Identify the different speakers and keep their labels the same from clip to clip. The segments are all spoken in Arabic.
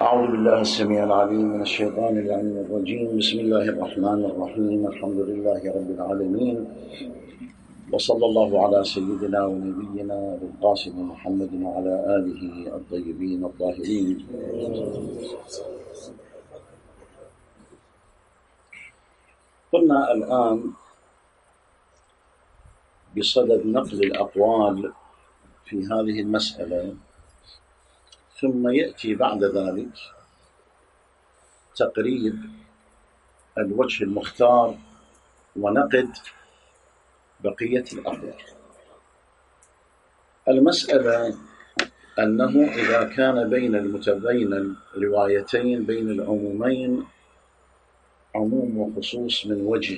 Speaker 1: أعوذ بالله السميع العليم من الشيطان اللعين الرجيم. بسم الله الرحمن الرحيم. الحمد لله رب العالمين، وصلى الله على سيدنا ونبينا بالقاسم محمد وعلى آله الطيبين الطاهرين. قلنا الآن بصدد نقل الأقوال في هذه المسألة، ثم يأتي بعد ذلك تقريب الوجه المختار ونقد بقية الأقوال. المسألة أنه إذا كان بين الروايتين بين العمومين عموم وخصوص من وجه،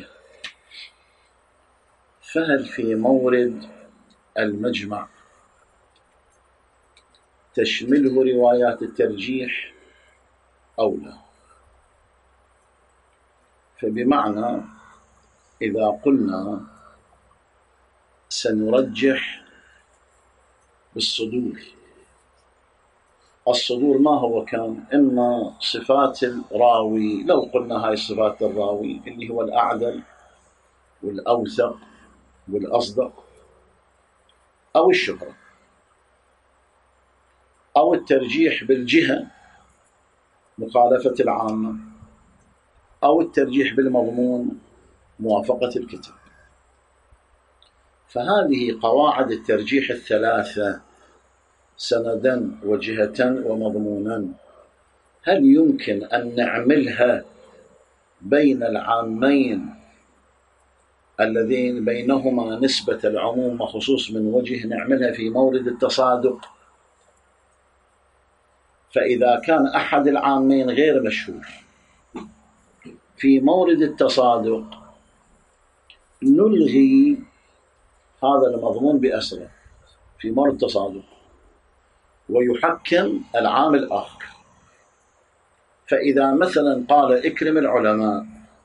Speaker 1: فهل في مورد المجمع تشمله روايات الترجيح أو لا؟ فبمعنى إذا قلنا سنرجح بالصدور، الصدور ما هو كان؟ إما صفات الراوي، لو قلنا هاي صفات الراوي اللي هو الأعدل والأوثق والأصدق، أو الشهرة، أو الترجيح بالجهة مخالفة العامة، أو الترجيح بالمضمون موافقة الكتاب. فهذه قواعد الترجيح الثلاثة، سندا وجهة ومضمونا، هل يمكن أن نعملها بين العامين الذين بينهما نسبة العموم وخصوص من وجه، نعملها في مورد التصادق؟ فإذا كان أحد العامين غير مشهور في مورد التصادق نلغي هذا المضمون بأسره في مورد التصادق ويحكم العام الآخر. فإذا مثلا قال اكرم العلماء،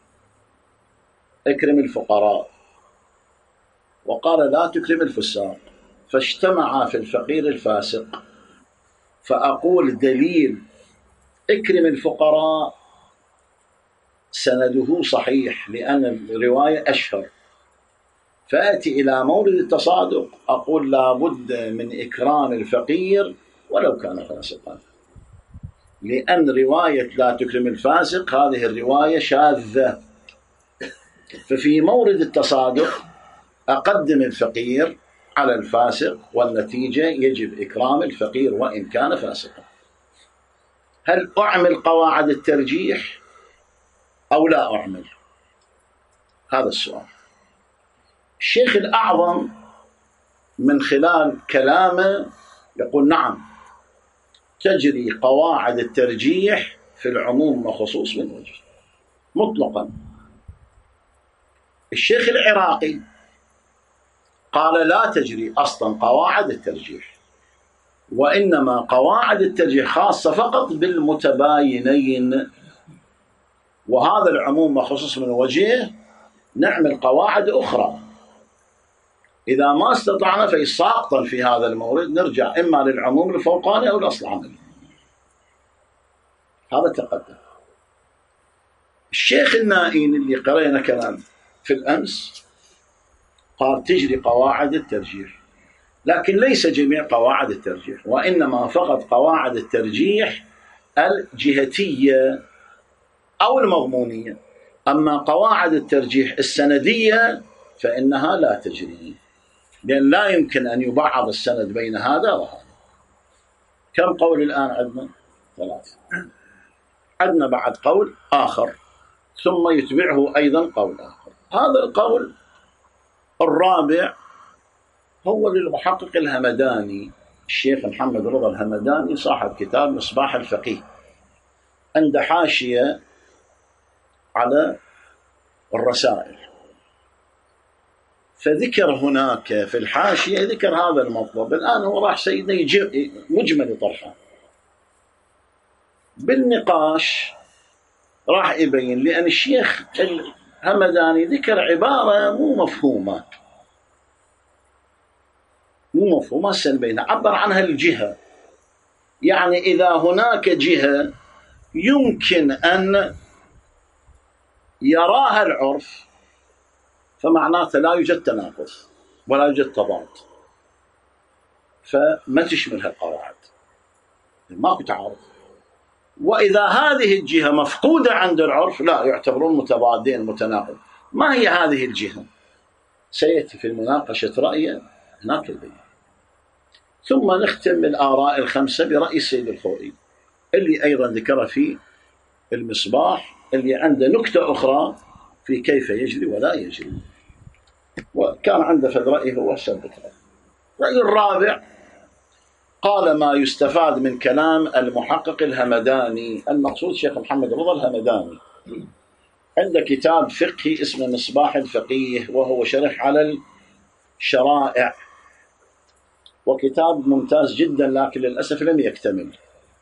Speaker 1: اكرم الفقراء، وقال لا تكرم الفساق، فاجتمع في الفقير الفاسق، فأقول دليل اكرم الفقراء سنده صحيح لأن الرواية أشهر، فأتي إلى مورد التصادق أقول لا بد من إكرام الفقير ولو كان فاسقا، لأن رواية لا تكرم الفاسق هذه الرواية شاذة. ففي مورد التصادق أقدم الفقير على الفاسق، والنتيجة يجب إكرام الفقير وإن كان فاسقا. هل أعمل قواعد الترجيح أو لا أعمل؟ هذا السؤال. الشيخ الأعظم من خلال كلامه يقول نعم، تجري قواعد الترجيح في العموم وخصوص من وجه مطلقا. الشيخ العراقي قال لا تجري أصلا قواعد الترجيح، وإنما قواعد الترجيح خاصة فقط بالمتباينين، وهذا العموم وخصوص من وجه نعمل قواعد أخرى. إذا ما استطعنا فيساقطا في هذا المورد نرجع إما للعموم الفوقاني أو الأصل العملي. هذا تقدم. الشيخ النائين اللي قرأنا كلام في الأمس قال تجري قواعد الترجيح، لكن ليس جميع قواعد الترجيح، وإنما فقط قواعد الترجيح الجهتية أو المضمونية. أما قواعد الترجيح السندية فإنها لا تجري، لأن لا يمكن أن يبعض السند بين هذا وهذا. كم قول الآن عندنا؟ 3. عندنا بعد قول آخر ثم يتبعه أيضا قول آخر. هذا القول الرابع هو للمحقق الهمداني، الشيخ محمد رضا الهمداني صاحب كتاب مصباح الفقيه، عند حاشية على الرسائل، فذكر هناك في الحاشية ذكر هذا المطلب. الآن هو راح سيدنا مجمل طرحه بالنقاش، راح يبين، لأن الشيخ الهمداني ذكر عبارة مو مفهومة سلبية، عبر عنها الجهة. يعني إذا هناك جهة يمكن أن يراها العرف، فمعناته لا يوجد تناقض ولا يوجد تضاد، فما تشملها القواعد، ماكو تعارض. وإذا هذه الجهة مفقودة عند العرف لا، يعتبرون متضادين متناقض. ما هي هذه الجهة؟ سيأتي في المناقشة رأيا هناك البيان. ثم نختم الآراء الخمسة برأي السيد الخوئي اللي أيضا ذكر في المصباح، اللي عنده نكتة أخرى في كيف يجري ولا يجري، وكان عنده في رأيه هو سبت رأي. الرأي الرابع قال ما يستفاد من كلام المحقق الهمداني، المقصود شيخ محمد رضا الهمداني، عنده كتاب فقهي اسمه مصباح الفقيه، وهو شرح على الشرائع، وكتاب ممتاز جدا، لكن للأسف لم يكتمل.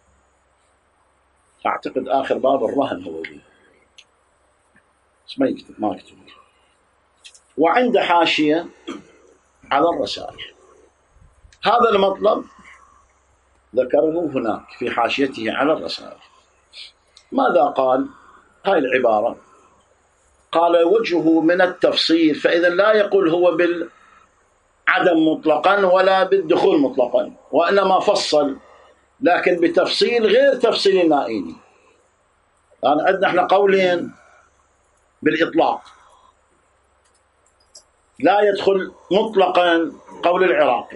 Speaker 1: أعتقد آخر باب الرهن هو دي، بس ما يكتب. وعنده حاشية على الرسائل. هذا المطلب ذكره هناك في حاشيته على الرسائل. ماذا قال؟ هاي العبارة قال وجهه من التفصيل، فإذا لا يقول هو بالعدم مطلقا ولا بالدخول مطلقا، وإنما فصل، لكن بتفصيل غير تفصيل النائيني. يعني عندنا احنا قولين بالإطلاق، لا يدخل مطلقا قول العراقي،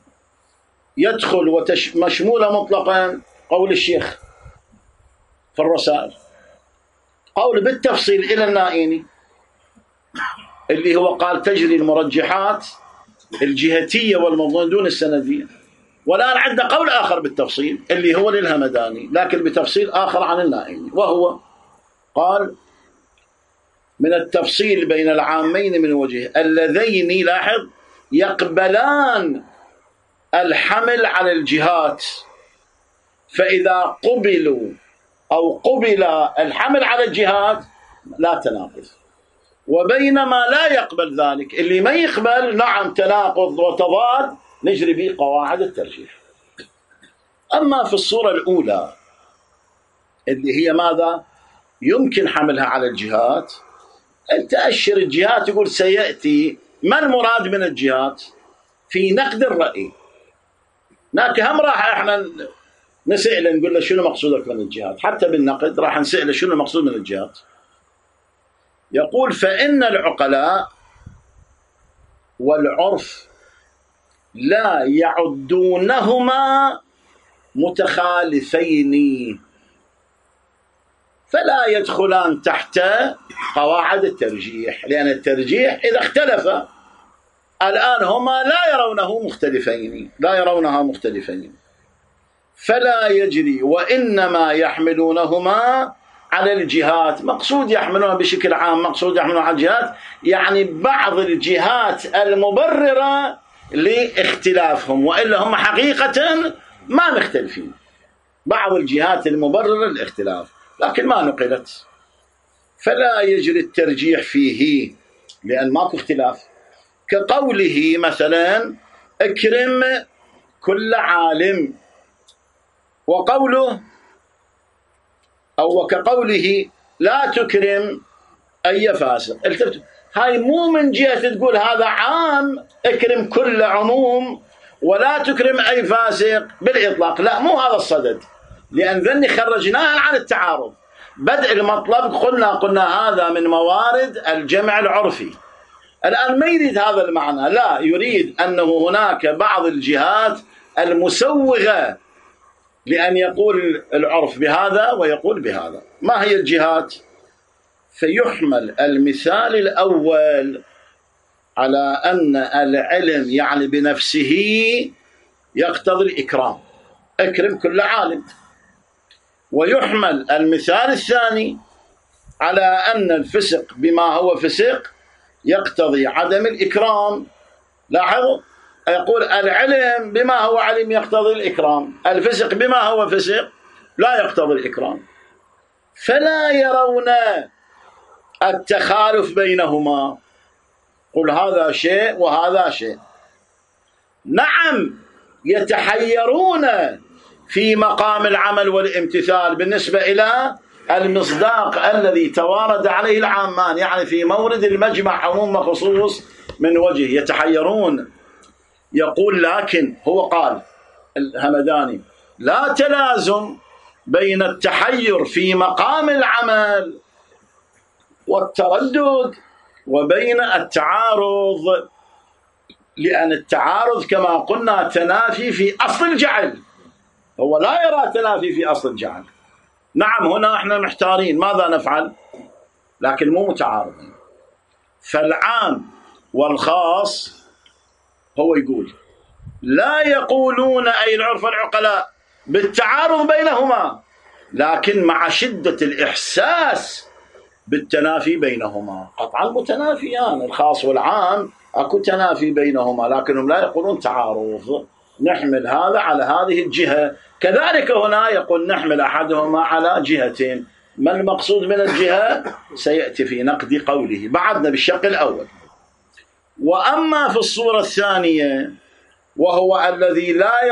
Speaker 1: يدخل مشمولة مطلقا قول الشيخ في الرسائل، قول بالتفصيل إلى النائيني اللي هو قال تجري المرجحات الجهتية والمضمون دون السندية. والآن عندنا قول آخر بالتفصيل اللي هو للهمداني، لكن بتفصيل آخر عن النائيني، وهو قال من التفصيل بين العامين من وجه اللذين لاحظ يقبلان الحمل على الجهات، فإذا قبلوا أو قبل الحمل على الجهات لا تناقض، وبينما لا يقبل ذلك اللي ما يقبل نعم تناقض وتضاد نجري به قواعد الترجيح. أما في الصورة الأولى اللي هي ماذا؟ يمكن حملها على الجهات، تأشر الجهات، يقول سيأتي ما المراد من الجهات في نقد الرأي. هناك هم راح احنا نسأله نقول له شنو مقصودك من الجهات، حتى بالنقد راح نسأله شنو المقصود من الجهات. يقول فإن العقلاء والعرف لا يعدونهما متخالفين، فلا يدخلان تحت قواعد الترجيح، لأن الترجيح إذا اختلف الآن هما لا يرونها مختلفين، فلا يجري، وإنما يحملونهما على الجهات. مقصود يحملونها بشكل عام، مقصود يحملونها على الجهات يعني بعض الجهات المبررة لاختلافهم، وإلا هم حقيقة ما مختلفين، بعض الجهات المبررة للاختلاف لكن ما نقلت، فلا يجري الترجيح فيه لأن ماكو اختلاف. كقوله مثلا اكرم كل عالم، وقوله أو كقوله لا تكرم أي فاسق. هاي مو من جهة تقول هذا عام اكرم كل عموم ولا تكرم أي فاسق بالإطلاق، لا مو هذا الصدد، لأن ذني خرجناها عن التعارض. بدء المطلب قلنا هذا من موارد الجمع العرفي. الآن ما يريد هذا المعنى، لا يريد أنه هناك بعض الجهات المسوغة لأن يقول العرف بهذا ويقول بهذا. ما هي الجهات؟ فيحمل المثال الأول على أن العلم يعني بنفسه يقتضي الإكرام، اكرم كل عالم، ويحمل المثال الثاني على أن الفسق بما هو فسق يقتضي عدم الإكرام. لاحظوا يقول العلم بما هو علم يقتضي الإكرام، الفسق بما هو فسق لا يقتضي الإكرام، فلا يرون التخالف بينهما، قل هذا شيء وهذا شيء. نعم يتحيرون في مقام العمل والامتثال بالنسبة إلى المصداق الذي توارد عليه العامان، يعني في مورد المجمع عموم وخصوص من وجه. يتحيرون. يقول لكن هو قال الهمداني لا تلازم بين التحير في مقام العمل والتردد وبين التعارض، لأن التعارض كما قلنا تنافي في أصل الجعل، هو لا يرى تنافي في أصل الجعل. نعم هنا احنا محتارين ماذا نفعل، لكن مو متعارضين. فالعام والخاص هو يقول لا يقولون أي العرف العقلاء بالتعارض بينهما، لكن مع شدة الإحساس بالتنافي بينهما. قطعا متنافيان، الخاص والعام أكو تنافي بينهما، لكنهم لا يقولون تعارض. نحمل هذا على هذه الجهة، كذلك هنا يقول نحمل أحدهما على جهتين. ما المقصود من الجهة سيأتي في نقد قوله. بعدنا بالشق الأول. وأما في الصورة الثانية وهو الذي لا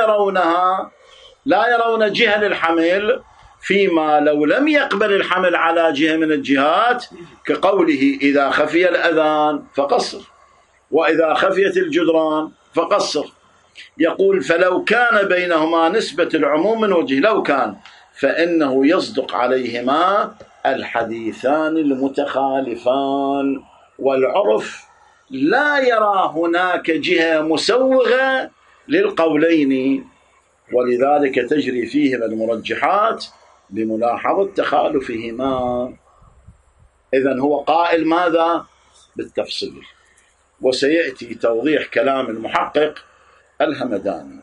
Speaker 1: يرون جهة للحمل، فيما لو لم يقبل الحمل على جهة من الجهات، كقوله إذا خفي الأذان فقصر، وإذا خفيت الجدران فقصر. يقول فلو كان بينهما نسبة العموم من وجه، لو كان، فإنه يصدق عليهما الحديثان المتخالفان، والعرف لا يرى هناك جهة مسوغة للقولين، ولذلك تجري فيهما المرجحات بملاحظة تخالفهما. إذن هو قائل ماذا؟ بالتفصيل، وسيأتي توضيح كلام المحقق الهمداني.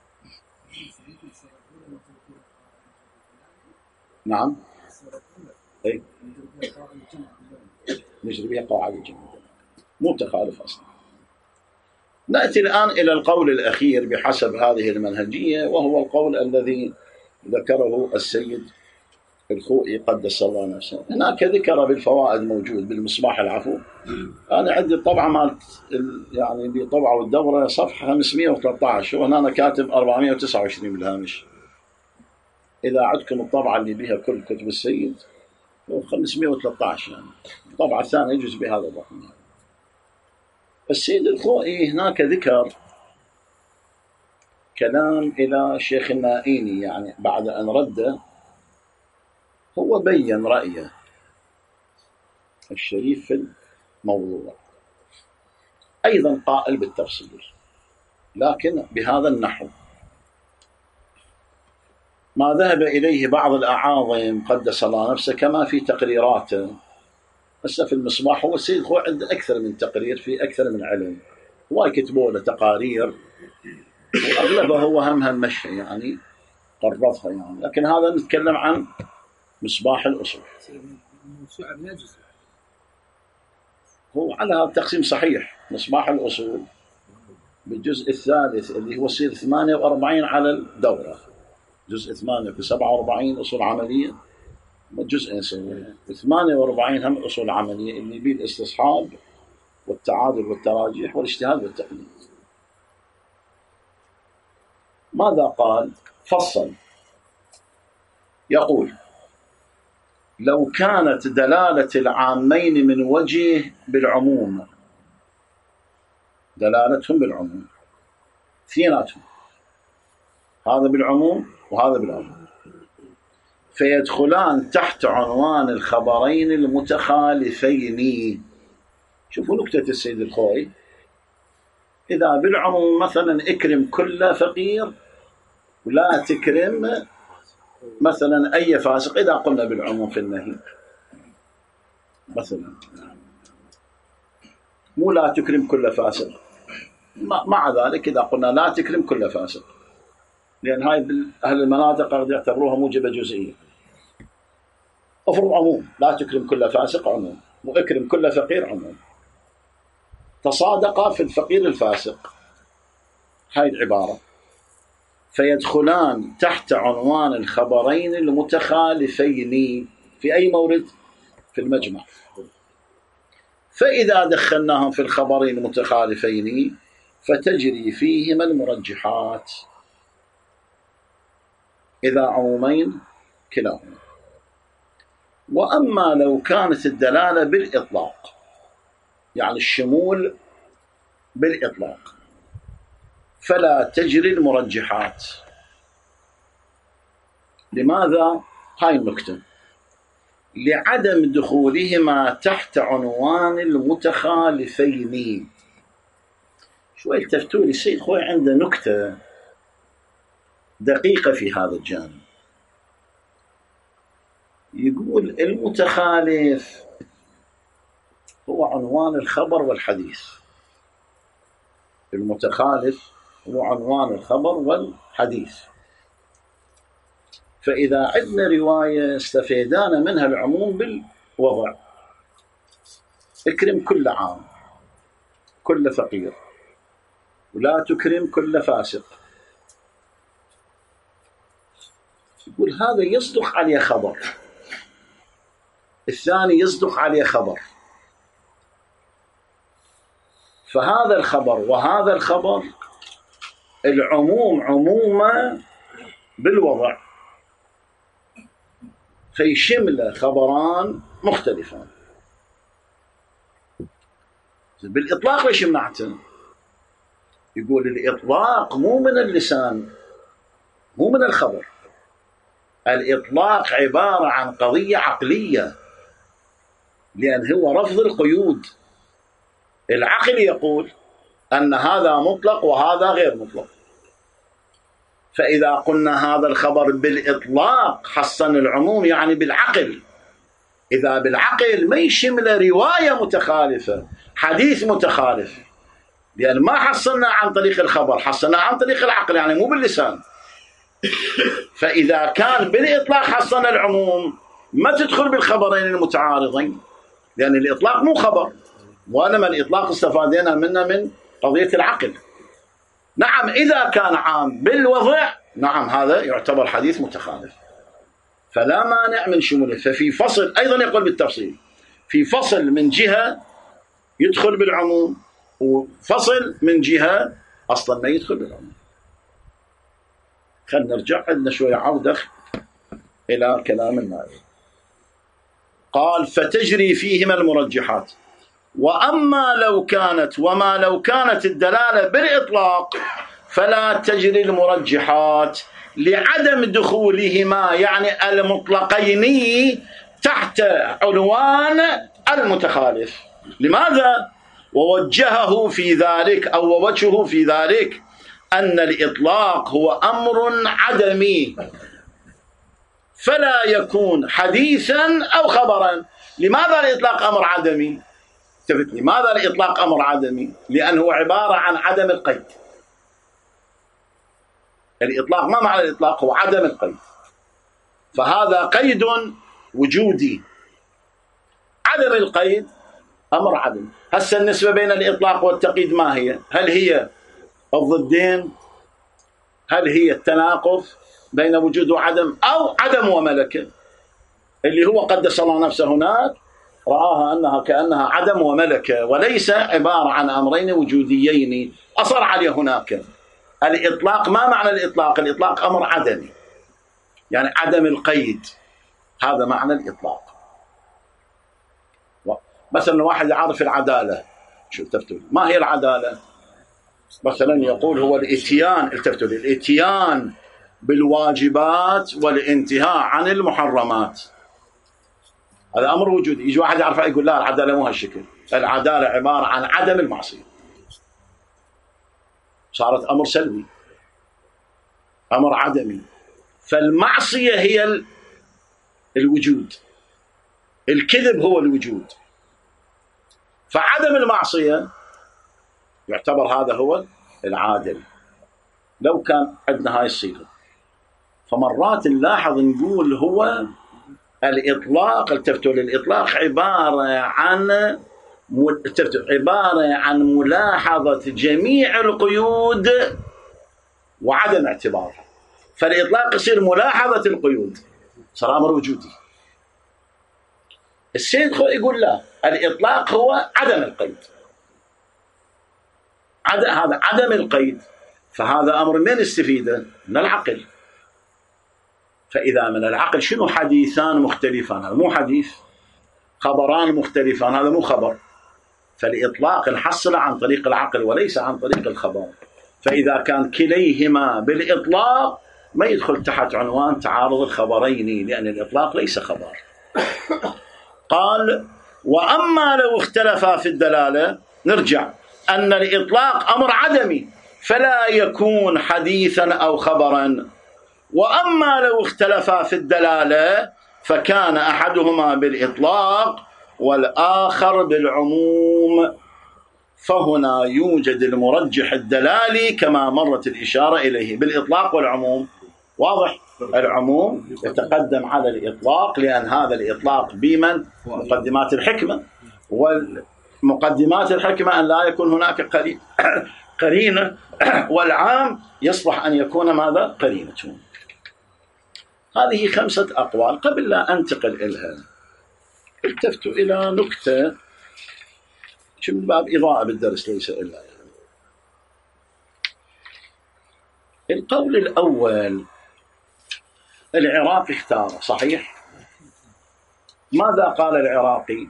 Speaker 1: نعم أي نجري بها قواعد الجمع، مو تخالف أصلا. نأتي الآن إلى القول الأخير بحسب هذه المنهجية، وهو القول الذي ذكره السيد الخوئي قدس الله نفسه. هناك ذكر بالفوائد موجود بالمصباح العفو. أنا عندي الطبعة مالت يعني بطبعة الدورة صفحة 513، وهنا أنا كاتب 429 بالهامش. إذا عندكم الطبعة اللي بها كل كتب السيد 513، يعني الطبعة الثانية يجوز بهذا الرقم. السيد الخوئي هناك ذكر كلام إلى شيخ النائيني، يعني بعد أن رد هو بين رأيه الشريف في الموضوع، أيضا قائل بالتفصيل، لكن بهذا النحو ما ذهب إليه بعض الأعاظم قدس الله نفسه كما في تقريراته. هسه في المصباح هو السيد هو عنده أكثر من تقرير في أكثر من علم، هو كتبوا له تقارير وأغلبها هو هم مشي يعني قرضها يعني، لكن هذا نتكلم عن مصباح الأصول. هو على هذا التقسيم صحيح. مصباح الأصول بالجزء الثالث اللي هو يصير 48 على الدورة، جزء 8 في 47 أصول عملية، جزء يسوي 48 هم أصول عملية اللي بيه الاستصحاب والتعادل والتراجيح والاجتهاد والتقليد. ماذا قال؟ فصل. يقول لو كانت دلالة العامين من وجه بالعموم، دلالتهم بالعموم اثنيناتهم، هذا بالعموم وهذا بالعموم، فيدخلان تحت عنوان الخبرين المتخالفين. شوفوا نكتة السيد الخوئي، إذا بالعموم مثلا اكرم كل فقير ولا تكرم مثلا أي فاسق، إذا قلنا بالعموم في النهي مثلا، مو لا تكرم كل فاسق، مع ذلك إذا قلنا لا تكرم كل فاسق، لأن هاي أهل المناطق قد يعتبروها موجبة جزئية. أفرض عموم لا تكرم كل فاسق عموم، وأكرم كل فقير عموم، تصادق في الفقير الفاسق، هاي العبارة، فيدخلان تحت عنوان الخبرين المتخالفين في أي مورد؟ في المجمع. فإذا دخلناهم في الخبرين المتخالفين فتجري فيهما المرجحات. إذا عمومين كلاهما. وأما لو كانت الدلالة بالإطلاق، يعني الشمول بالإطلاق، فلا تجري المرجحات. لماذا؟ هاي النكتة: لعدم دخولهما تحت عنوان المتخالفين. شوي التفتوا لي، السيد خوي عنده نكتة دقيقة في هذا الجانب. يقول المتخالف هو عنوان الخبر والحديث. المتخالف هو عنوان الخبر والحديث. فإذا عندنا رواية استفيدانا منها العموم بالوضع: اكرم كل عام، كل فقير، ولا تكرم كل فاسق. يقول هذا يصدق عليه خبر، الثاني يصدق عليه خبر، فهذا الخبر وهذا الخبر العموم عمومة بالوضع، فيشمل خبران مختلفان. بالإطلاق ليش منعته؟ يقول الإطلاق مو من اللسان، مو من الخبر. الإطلاق عبارة عن قضية عقلية، لأن هو رفض القيود. العقل يقول أن هذا مطلق وهذا غير مطلق، فإذا قلنا هذا الخبر بالإطلاق حصن العموم، يعني بالعقل. إذا بالعقل ما يشمل رواية متخالفة، حديث متخالف، لأن ما حصلنا عن طريق الخبر، حصلنا عن طريق العقل، يعني مو باللسان. فإذا كان بالإطلاق حصلنا العموم، ما تدخل بالخبرين المتعارضين، لأن الإطلاق مو خبر، وإنما الإطلاق استفادنا منه من قضية العقل. نعم إذا كان عام بالوضع، نعم هذا يعتبر حديث متخالف، فلا مانع من شموله. ففي فصل أيضا يقول بالتفصيل، في فصل من جهة يدخل بالعموم، وفصل من جهة أصلا ما يدخل بالعموم. خلينا نرجع عندنا شوية عودة إلى كلام النائب. قال: فتجري فيهما المرجحات. وما لو كانت الدلالة بالإطلاق فلا تجري المرجحات لعدم دخولهما، يعني المطلقين، تحت عنوان المتخالف. لماذا؟ ووجهه في ذلك، أو ووجهه في ذلك، أن الإطلاق هو أمر عدمي، فلا يكون حديثا أو خبرا. لماذا الإطلاق أمر عدمي؟ لماذا الإطلاق أمر عدمي؟ لأنه عبارة عن عدم القيد. الإطلاق ما معنى الإطلاق؟ هو عدم القيد، فهذا قيد وجودي. عدم القيد أمر عدمي. هسه النسبة بين الإطلاق والتقييد ما هي؟ هل هي الضدين؟ هل هي التناقض بين وجود وعدم، أو عدم وملكة؟ اللي هو قدس الله نفسه هناك رآها أنها كأنها عدم وملكة، وليس عبارة عن أمرين وجوديين أصر عليه هناك. الإطلاق ما معنى الإطلاق؟ الإطلاق أمر عدمي، يعني عدم القيد، هذا معنى الإطلاق. مثلا واحد يعرف العدالة، شو التفتوا؟ ما هي العدالة؟ مثلا يقول هو الاتيان، التفتوا لي، الاتيان بالواجبات والانتهاء عن المحرمات. هذا أمر وجودي. يجي واحد يعرف يقول لا، العدالة مو هالشكل، العدالة عبارة عن عدم المعصية. صارت أمر سلبي، أمر عدمي. فالمعصية هي الوجود، الكذب هو الوجود، فعدم المعصية يعتبر هذا هو العادل. لو كان عندنا هاي الصيغة، فمرات نلاحظ نقول هو الإطلاق، التفتوا للإطلاق عبارة عن ملاحظة جميع القيود وعدم اعتبارها. فالإطلاق يصير ملاحظة القيود، صار أمر وجودي. السيد يقول لا، الإطلاق هو عدم القيد، هذا عدم القيد، فهذا أمر من استفيده؟ من العقل. فإذا من العقل شنو حديثان مختلفان؟ هذا مو حديث. خبران مختلفان هذا مو خبر. فالإطلاق نحصل عن طريق العقل وليس عن طريق الخبر. فإذا كان كليهما بالإطلاق ما يدخل تحت عنوان تعارض الخبرين، لأن الإطلاق ليس خبر. قال: وأما لو اختلفا في الدلالة، نرجع أن الإطلاق أمر عدمي فلا يكون حديثا أو خبرا. وأما لو اختلفا في الدلالة فكان أحدهما بالإطلاق والآخر بالعموم، فهنا يوجد المرجح الدلالي كما مرت الإشارة إليه بالإطلاق والعموم. واضح؟ العموم يتقدم على الإطلاق لأن هذا الإطلاق بمن؟ مقدمات الحكمة، والمقدمات الحكمة أن لا يكون هناك قرينة، والعام يصلح أن يكون ماذا؟ قرينة. هذه 5 أقوال. قبل لا أنتقل إليها التفتوا إلى نكتة من باب إضاءة بالدرس ليس إلا يعني. القول الأول العراقي اختار صحيح. ماذا قال العراقي؟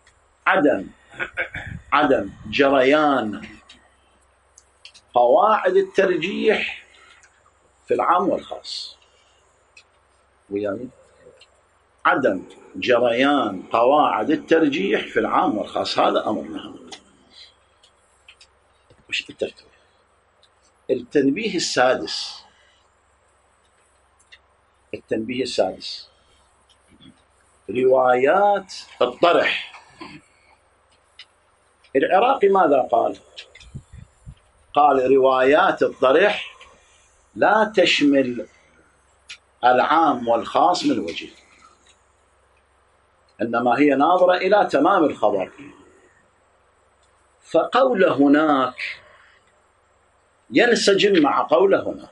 Speaker 1: عدم جريان قواعد الترجيح في العام والخاص. ويعني عدم جريان قواعد الترجيح في العام والخاص، هذا أمر مهم. وش الترتيب؟ التنبيه السادس روايات الطرح. العراقي ماذا قال؟ قال روايات الطرح لا تشمل العام والخاص من وجه، إنما هي ناظرة إلى تمام الخبر. فقول هناك ينسجم مع قول هنا.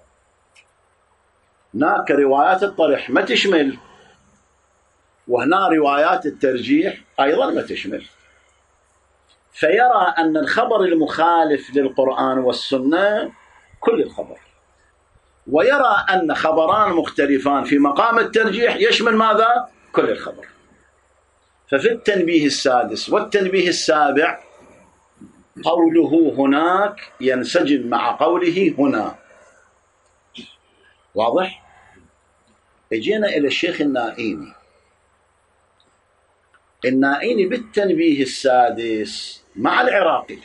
Speaker 1: هناك روايات الطرح ما تشمل، وهنا روايات الترجيح أيضا ما تشمل. فيرى أن الخبر المخالف للقرآن والسنة كل الخبر، ويرى أن خبران مختلفان في مقام الترجيح يشمل ماذا؟ كل الخبر. ففي التنبيه السادس والتنبيه السابع قوله هناك ينسجم مع قوله هنا. واضح؟ اجينا إلى الشيخ النائيني بالتنبيه السادس مع العراقي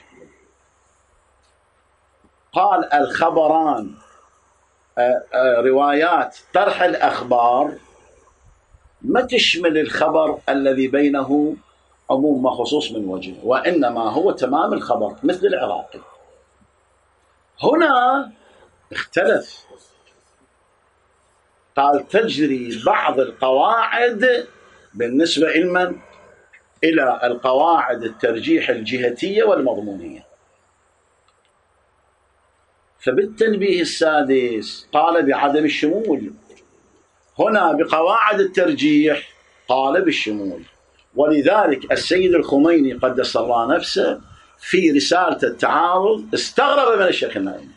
Speaker 1: قال الخبران روايات طرح الأخبار ما تشمل الخبر الذي بينه عموم وخصوص من وجه، وإنما هو تمام الخبر مثل العراقي. هنا اختلف، قال تجري بعض القواعد بالنسبة إلى القواعد الترجيح الجهتية والمضمونية. فبالتنبيه السادس قال بعدم الشمول، هنا بقواعد الترجيح قال بالشمول. ولذلك السيد الخميني قدس الله نفسه في رسالة التعارض استغرب من الشيخ النائيني،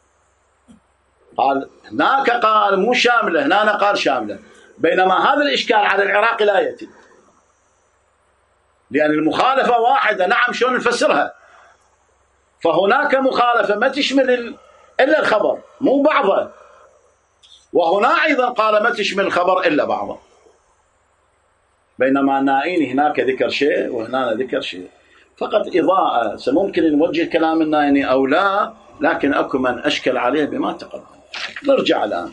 Speaker 1: قال هناك قال مو شاملة، هنا قال شاملة، بينما هذا الإشكال على العراقي لا يأتي، لأن المخالفة واحدة. نعم، شلون نفسرها؟ فهناك مخالفة ما تشمل إلا الخبر مو بعضه، وهنا أيضا قال ما تشمل الخبر إلا بعضه، بينما النائيني هناك ذكر شيء وهنا ذكر شيء. فقط إضاءة، سممكن نوجه كلام النائيني أو لا، لكن أكو من أشكل عليه بما تقدم. نرجع الآن.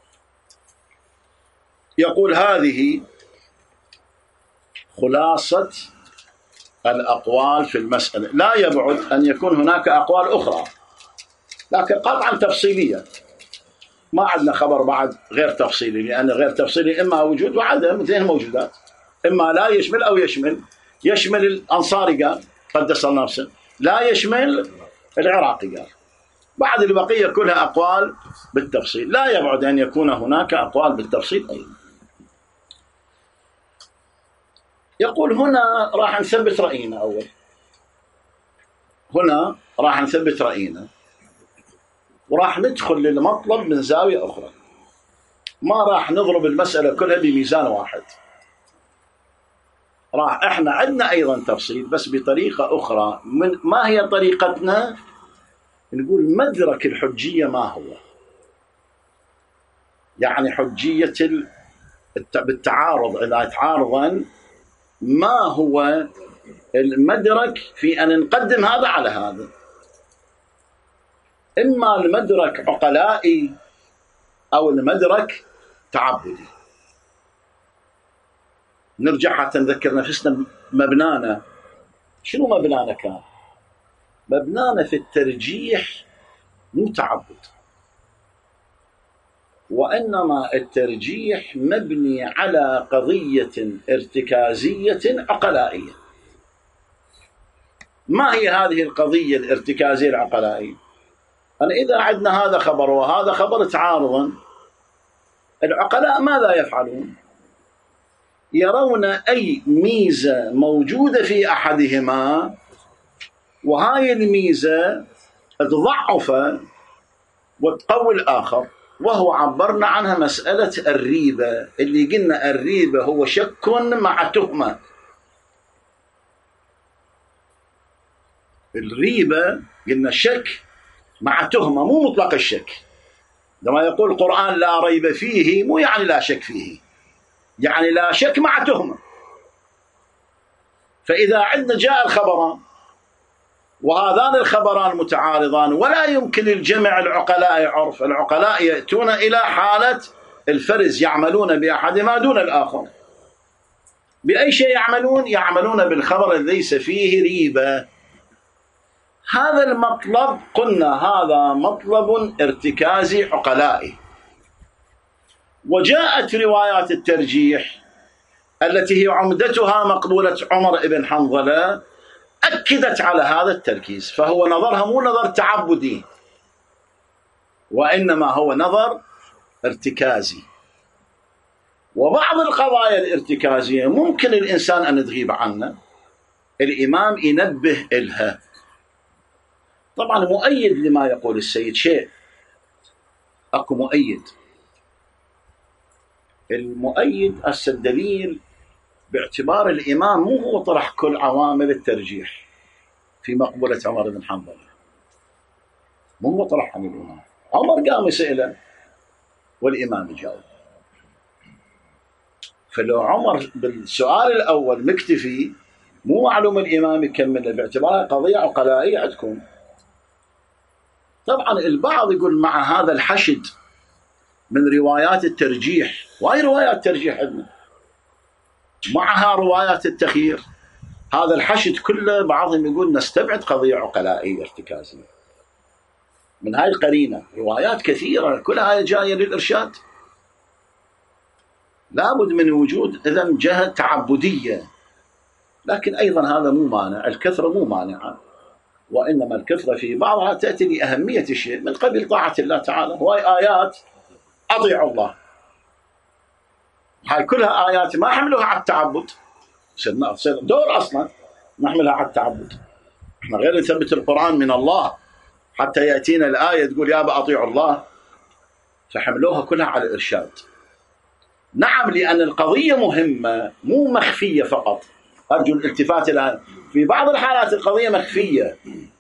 Speaker 1: يقول هذه خلاصة الأقوال في المسألة. لا يبعد أن يكون هناك أقوال أخرى، لكن قطعا تفصيلية. ما عندنا خبر بعد غير تفصيلي، لأن غير تفصيلي إما وجود وعدم، اثنين موجودات، إما لا يشمل أو يشمل الأنصاري قال قدس الله نفسه، لا يشمل العراقي قال، بعد البقية كلها أقوال بالتفصيل. لا يبعد أن يكون هناك أقوال بالتفصيل أيضا. يقول هنا راح نثبت رأينا أول، هنا راح نثبت رأينا وراح ندخل للمطلب من زاوية أخرى. ما راح نضرب المسألة كلها بميزان واحد، راح احنا عندنا ايضا تفصيل بس بطريقة اخرى. ما هي طريقتنا؟ نقول مدرك الحجية ما هو، يعني حجية بالتعارض إذا تعارضا ما هو المدرك في أن نقدم هذا على هذا. إما المدرك عقلائي أو المدرك تعبدي. نرجع حتى نذكر نفسنا مبنانا. شنو مبنانا كان؟ مبنانا في الترجيح مو تعبد، وإنما الترجيح مبني على قضية ارتكازية عقلائية. ما هي هذه القضية الارتكازية العقلائية؟ أن إذا عندنا هذا خبر وهذا خبر تعارضا، العقلاء ماذا يفعلون؟ يرون أي ميزة موجودة في أحدهما وهاي الميزة تضعف وتقوي الآخر، وهو عبرنا عنها مسألة الريبة، اللي قلنا الريبة هو شك مع تهمة. الريبة قلنا شك مع تهمة، مو مطلق الشك. لما يقول القرآن لا ريب فيه مو يعني لا شك فيه، يعني لا شك مع تهمة. فإذا عندنا جاء الخبران وهذان الخبران متعارضان ولا يمكن الجمع العقلاء عرف، العقلاء يأتون إلى حالة الفرز، يعملون بأحدهما دون الآخر. بأي شيء يعملون؟ يعملون بالخبر الذي ليس فيه ريبة. هذا المطلب قلنا هذا مطلب ارتكازي عقلائي. وجاءت روايات الترجيح التي هي عمدتها مقبولة عمر بن حنظلة أكدت على هذا التركيز، فهو نظرها مو نظر تعبدي وإنما هو نظر ارتكازي. وبعض القضايا الارتكازية ممكن الإنسان أن تغيب عنه، الإمام ينبه إلها. طبعا مؤيد لما يقول السيد شيء، أكو مؤيد. المؤيد الدليل باعتبار الإمام مو هو طرح كل عوامل الترجيح في مقبولة عمر بن حنظلة، مو هو طرح عن الإمام. عمر قام يسأله والإمام يجاوب. فلو عمر بالسؤال الأول مكتفي مو معلوم الإمام يكمل باعتبارها قضية عقلائية عندكم. طبعا البعض يقول مع هذا الحشد من روايات الترجيح، وهي روايات ترجيح عندنا معها روايات التخيير، هذا الحشد كله بعضهم يقول نستبعد قضية عقلائية ارتكازية من هاي القرينة. روايات كثيرة كلها جاية للإرشاد، لابد من وجود إذن جهة تعبدية. لكن أيضا هذا مو مانع، الكثرة مو مانعة، وإنما الكثرة في بعضها تأتي لأهمية الشيء من قبل طاعة الله تعالى. وهي آيات أطيعوا الله، هاي كلها آيات ما حملوها على التعبد، دور أصلا نحملها على التعبد. احنا غير نثبت القرآن من الله حتى يأتينا الآية تقول يا أطيعوا الله، فحملوها كلها على الإرشاد. نعم، لأن القضية مهمة مو مخفية فقط، أرجو الالتفات لها. في بعض الحالات القضية مخفية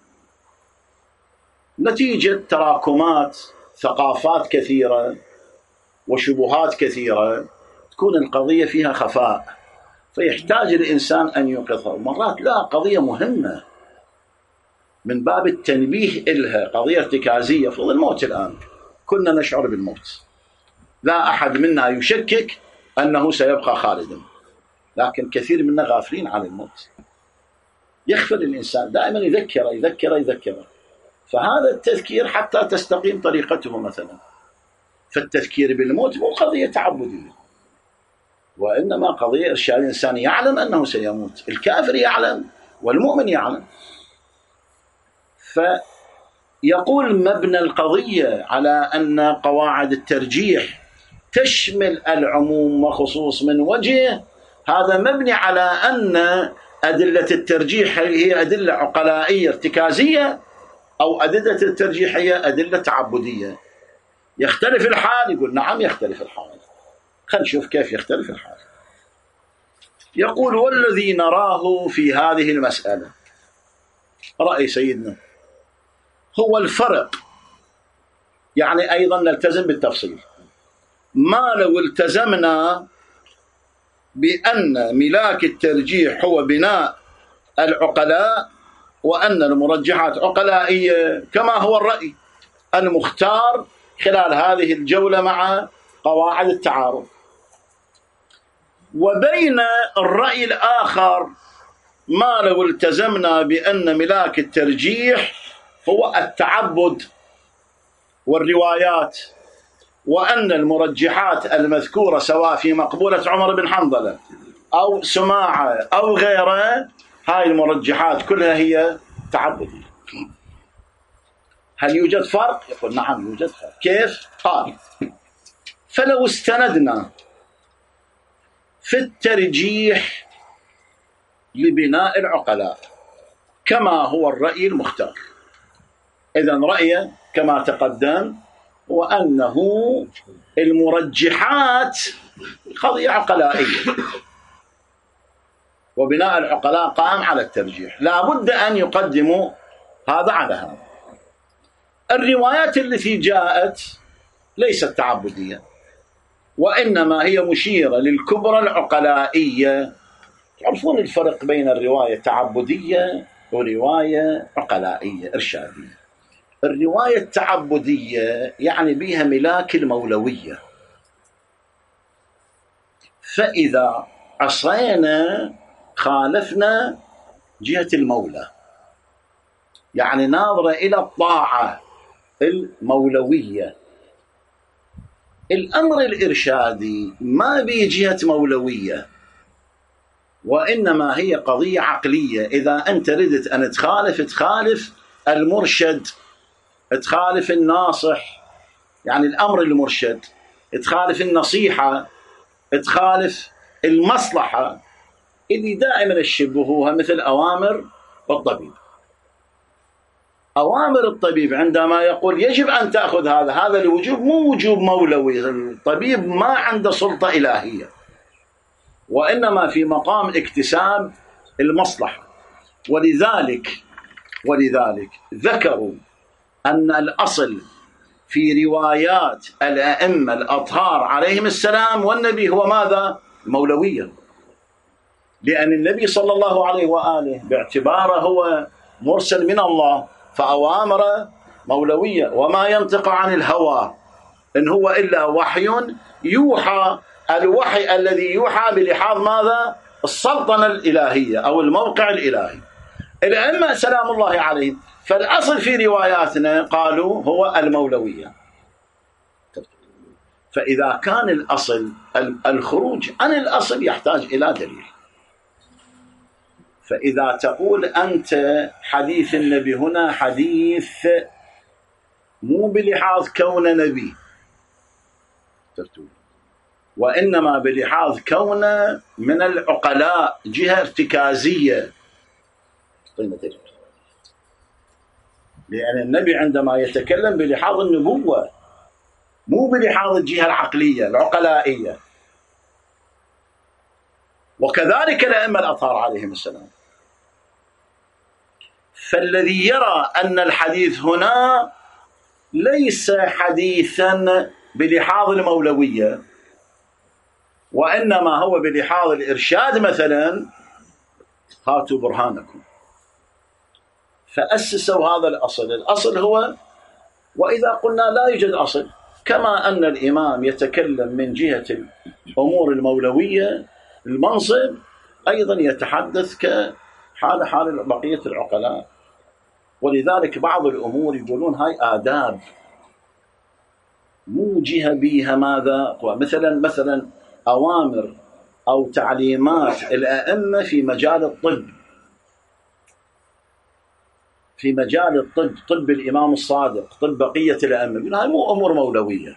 Speaker 1: نتيجة تراكمات ثقافات كثيرة وشبهات كثيرة، تكون القضية فيها خفاء فيحتاج الإنسان أن يوقظها. ومرات لا، قضية مهمة من باب التنبيه إلها، قضية ارتكازية. فرض الموت الآن كنا نشعر بالموت، لا أحد منا يشكك أنه سيبقى خالدا، لكن كثير منا غافلين عن الموت. يغفل الإنسان دائما، يذكره. فهذا التذكير حتى تستقيم طريقته مثلا. فالتذكير بالموت مو قضية تعبدية، وإنما قضية إرشاد. الإنسان يعلم أنه سيموت، الكافر يعلم والمؤمن يعلم. فيقول مبنى القضية على أن قواعد الترجيح تشمل العموم وخصوص من وجه، هذا مبني على أن أدلة الترجيح هي أدلة عقلائية ارتكازية، أو أدلة الترجيح هي أدلة تعبدية. يختلف الحال؟ يقول نعم يختلف الحال. خلينا نشوف كيف يختلف الحال. يقول والذي نراه في هذه المسألة رأي سيدنا هو الفرق، يعني أيضا نلتزم بالتفصيل. ما لو التزمنا بأن ملاك الترجيح هو بناء العقلاء وأن المرجحات عقلائية كما هو الرأي المختار خلال هذه الجولة مع قواعد التعارض، وبين الرأي الآخر ما لو التزمنا بأن ملاك الترجيح هو التعبد والروايات، وأن المرجحات المذكورة سواء في مقبولة عمر بن حنظلة أو سماعة أو غيره، هاي المرجحات كلها هي تعبدية. هل يوجد فرق؟ يقول نعم يوجد فرق. كيف؟ قال فلو استندنا في الترجيح لبناء العقلاء كما هو الرأي المختار، إذن رأيه كما تقدم وأنه المرجحات قضية عقلائية، وبناء العقلاء قام على الترجيح، لا بد أن يقدموا هذا على هذا. الروايات التي جاءت ليست تعبدية، وإنما هي مشيرة للكبرى العقلائية. تعرفون الفرق بين الرواية التعبدية ورواية عقلائية إرشادية. الرواية التعبدية يعني بها ملاك المولوية، فإذا عصينا خالفنا جهة المولى، يعني ناظرة إلى الطاعة المولوية. الأمر الإرشادي ما به جهة مولوية، وإنما هي قضية عقلية. إذا أنت ردت أن تخالف المرشد، تخالف الناصح، يعني الأمر المرشد، تخالف النصيحة، تخالف المصلحة، اللي دائما الشبهوها مثل أوامر الطبيب. أوامر الطبيب عندما يقول يجب أن تأخذ هذا الوجوب مو وجوب مولوي، الطبيب ما عنده سلطة إلهية، وإنما في مقام اكتساب المصلحة. ولذلك ذكروا أن الأصل في روايات الأئمة الأطهار عليهم السلام والنبي هو ماذا؟ المولوية، لأن النبي صلى الله عليه وآله باعتباره هو مرسل من الله فأوامره مولوية، وما ينطق عن الهوى إن هو إلا وحي يوحى. الوحي الذي يوحى بلحاظ ماذا؟ السلطنة الإلهية أو الموقع الإلهي. الأئمة سلام الله عليهم، فالأصل في رواياتنا قالوا هو المولوية. فإذا كان الأصل الخروج عن الأصل يحتاج إلى دليل. فإذا تقول أنت حديث النبي هنا حديث مو بلحاظ كون نبي وإنما بلحاظ كون من العقلاء جهة ارتكازية، لأن النبي عندما يتكلم بلحاظ النبوة مو بلحاظ الجهة العقلية العقلائية، وكذلك الأئمة الأطهار عليهم السلام. فالذي يرى أن الحديث هنا ليس حديثا بلحاظ المولوية وإنما هو بلحاظ الإرشاد مثلا، هاتوا برهانكم. فأسسوا هذا الأصل. الأصل هو، وإذا قلنا لا يوجد أصل، كما أن الإمام يتكلم من جهة الأمور المولوية المنصب، أيضا يتحدث كحال بقية العقلاء. ولذلك بعض الأمور يقولون هاي آداب مو جهة بيها ماذا، مثلا أوامر أو تعليمات الأئمة في مجال الطب، في مجال الطب، طب الإمام الصادق، طب بقية الأئمة، هاي مو أمور مولوية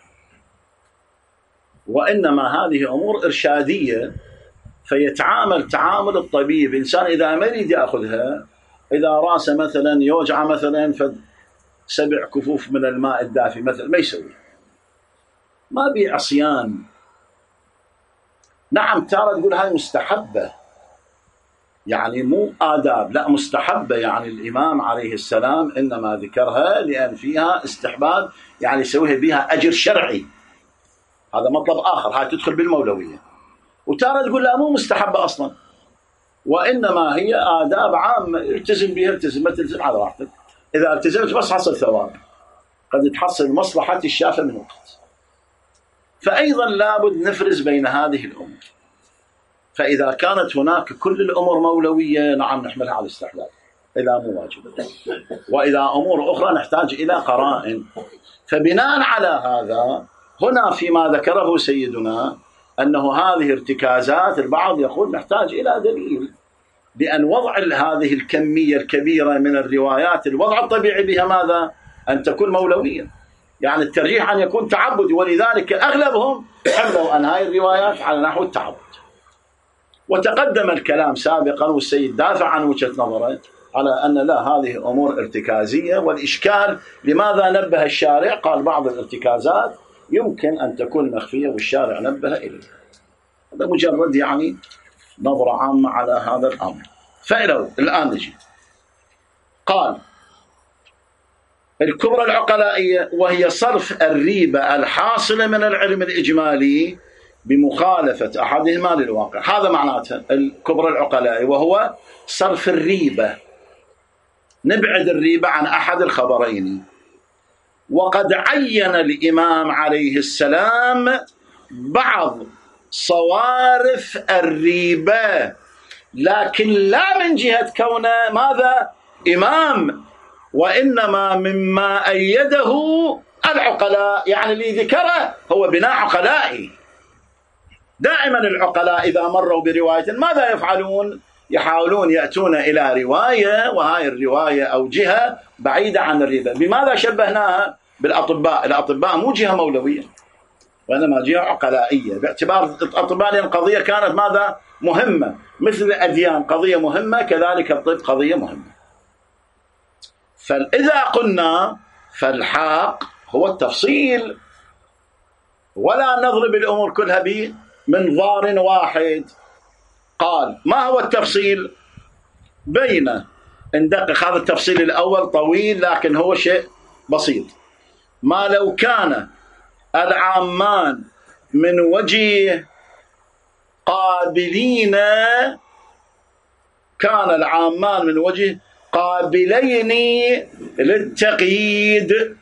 Speaker 1: وإنما هذه أمور إرشادية. فيتعامل تعامل الطبيب، إنسان إذا ما يريد يأخذها، إذا راسه مثلا يوجع مثلا 7 كفوف من الماء الدافي مثلا ما يسوي، ما بي عصيان. نعم تارة تقول هاي مستحبة، يعني مو آداب، لا مستحبة، يعني الإمام عليه السلام إنما ذكرها لأن فيها استحباب، يعني يسويها بها أجر شرعي، هذا مطلب آخر، هاي تدخل بالمولوية. وتارة تقول لا مو مستحبة أصلا، وإنما هي آداب عامة التزم بها التزم، ما تلزم على راحتك، إذا التزمت بس حصل ثواب، قد تحصل مصلحة الشافة من وقت. فأيضا لابد نفرز بين هذه الأمور. فإذا كانت هناك كل الأمور مولوية نعم نحملها على الاستحباب إذا مو واجبة، وإذا أمور أخرى نحتاج إلى قرائن. فبناء على هذا هنا فيما ذكره سيدنا أنه هذه ارتكازات، البعض يقول نحتاج إلى دليل بأن وضع هذه الكمية الكبيرة من الروايات الوضع الطبيعي بها ماذا؟ أن تكون مولوية، يعني الترجيح أن يكون تعبدي، ولذلك أغلبهم حملوا أن هذه الروايات على نحو التعبد. وتقدم الكلام سابقا والسيد دافع عن وجهة نظره على أن لا، هذه أمور ارتكازية، والإشكال لماذا نبه الشارع؟ قال بعض الارتكازات يمكن أن تكون مخفية والشارع نبه إليها. هذا مجرد يعني نظرة عامة على هذا الأمر. فإلو الآن نجي، قال الكبرى العقلائية وهي صرف الريبة الحاصلة من العلم الإجمالي بمخالفة أحدهما للواقع. هذا معناتها الكبرى العقلائية، وهو صرف الريبة، نبعد الريبة عن أحد الخبرين. وقد عين الإمام عليه السلام بعض صوارف الريبة، لكن لا من جهة كونه ماذا؟ إمام، وإنما مما أيده العقلاء، يعني اللي ذكره هو بناء عقلائي. دائما العقلاء إذا مروا برواية ماذا يفعلون؟ يحاولون يأتون إلى رواية، وهاي الرواية أو جهة بعيدة عن الريبة. بماذا شبهناها؟ بالأطباء. الأطباء مو جهة مولوية، وإنما جهة عقلائية، باعتبار الأطباء لأن القضية كانت ماذا؟ مهمة، مثل الأديان قضية مهمة، كذلك الطب قضية مهمة. فإذا قلنا فالحق هو التفصيل، ولا نضرب الأمور كلها بمنظار واحد. قال ما هو التفصيل؟ بين ندقق، هذا التفصيل الأول طويل لكن هو شيء بسيط. ما لو كان العامان من وجه قابلين، كان العامان من وجه قابلين للتقييد،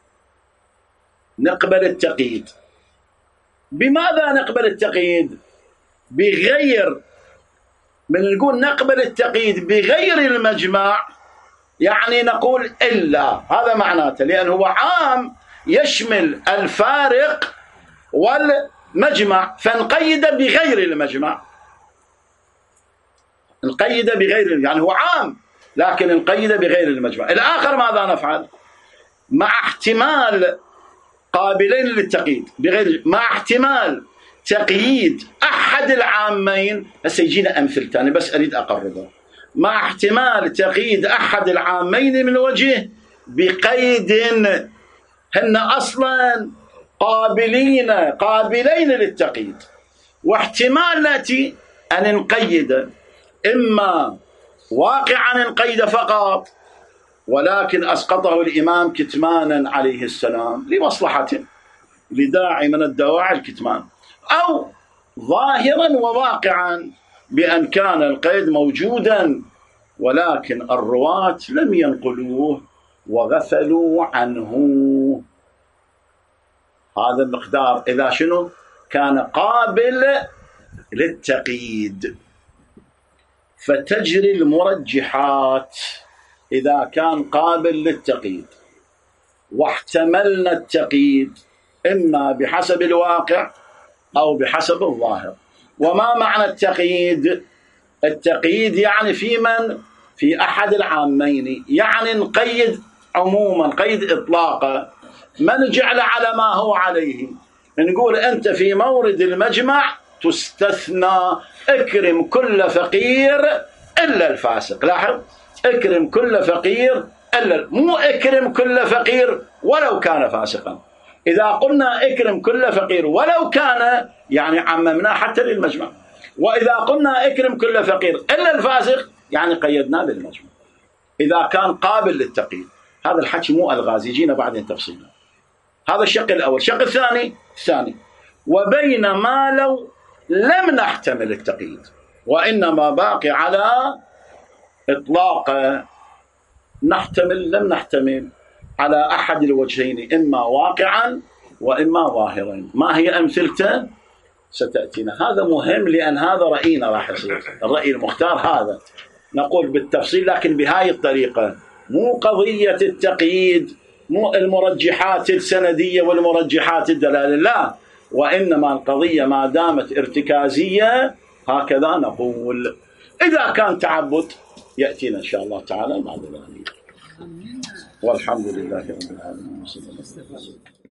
Speaker 1: نقبل التقييد. بماذا نقبل التقييد؟ بغير من نقول نقبل التقييد بغير المجمع، يعني نقول إلا، هذا معناته، لأنه هو عام يشمل الفارق والمجمع، فنقيد بغير المجمع، نقيد بغير، يعني هو عام لكن نقيد بغير المجمع. الآخر ماذا نفعل؟ مع احتمال قابلين للتقييد بغير، مع احتمال تقييد أحد العامين. هسه يجينا أمثلة أنا بس أريد أقربها. مع احتمال تقييد أحد العامين من وجه بقيد هن أصلا قابلين للتقييد، واحتمال نأتي أن نقيد إما واقعا نقيد فقط، ولكن أسقطه الإمام كتمانا عليه السلام لمصلحته، لداعي من الدواعي الكتمان، أو ظاهرا وواقعا بأن كان القيد موجودا ولكن الرواة لم ينقلوه وغفلوا عنه. هذا المقدار إذا شنو كان قابل للتقييد. فتجري المرجحات إذا كان قابل للتقييد واحتملنا التقييد إما بحسب الواقع أو بحسب الظاهر. وما معنى التقييد؟ التقييد يعني في أحد العامين، يعني نقيد عموما، قيد إطلاقا، ما نجعل على ما هو عليه. نقول أنت في مورد المجمع تستثنى، اكرم كل فقير إلا الفاسق. لاحظ، اكرم كل فقير إلا، مو اكرم كل فقير ولو كان فاسقا. إذا قلنا اكرم كل فقير ولو كان يعني عممنا حتى للمجمع، وإذا قلنا اكرم كل فقير إلا الفاسق يعني قيدنا للمجمع إذا كان قابل للتقييد. هذا الحكي مو ألغاز، يجينا بعدين تفصيلا. هذا الشق الأول. الشق الثاني وبينما لو لم نحتمل التقييد وإنما باقي على إطلاق لم نحتمل على أحد الوجهين، إما واقعا وإما ظاهرا. ما هي أمثلته؟ ستأتينا. هذا مهم لأن هذا رأينا راح يصير الرأي المختار. هذا نقول بالتفصيل لكن بهاي الطريقة، مو قضية التقييد، مو المرجحات السندية والمرجحات الدلالة، لا، وإنما القضية ما دامت ارتكازية هكذا نقول. إذا كان تعبد يأتينا إن شاء الله تعالى بعد ذلك. والحمد لله رب العالمين.